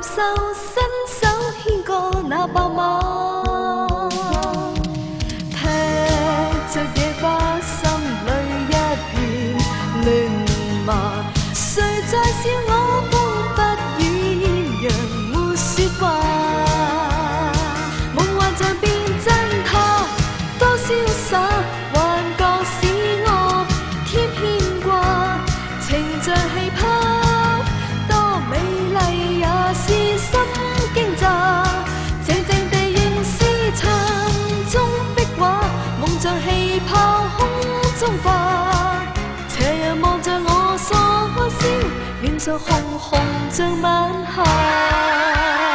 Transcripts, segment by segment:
手，伸手牽過那白馬，踢着野花，心裏一片亂麻。誰在笑我風不語，揚沒說話？夢幻像變真，他多瀟灑，幻覺使我添牽掛，情像氣泡。心驚乍，靜靜地凝視牆中壁畫，夢像氣泡空中化。斜陽望着我傻笑，臉上紅紅像晚霞。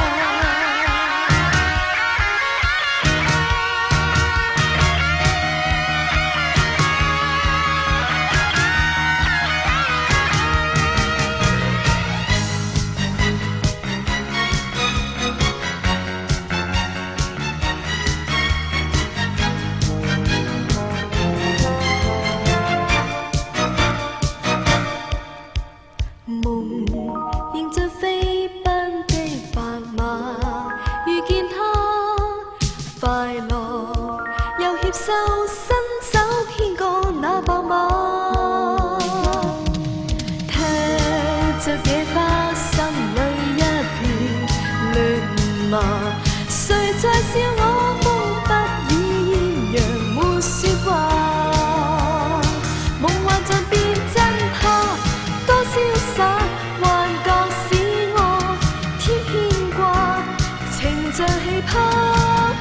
手伸手牽過那白馬，踢着野花，心裏一片亂麻。誰在笑我風不語，揚沒說話？夢幻像變真，他多瀟灑，幻覺使我添牽掛，情像氣泡。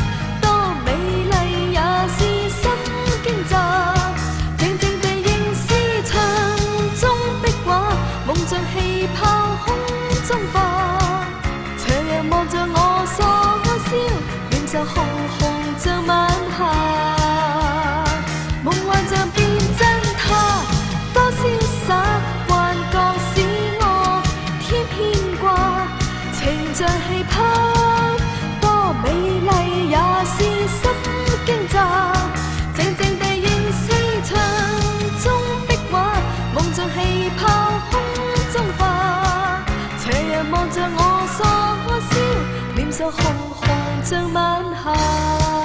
像氣泡空中化，斜陽望着我傻笑，臉上紅紅像晚霞。夢幻像變真，他多瀟灑，幻覺使我添牽掛，情像氣泡，多美麗也是心驚乍。靜靜地凝視牆中壁畫，夢像氣泡空。望着我傻笑，臉上紅紅像晚霞。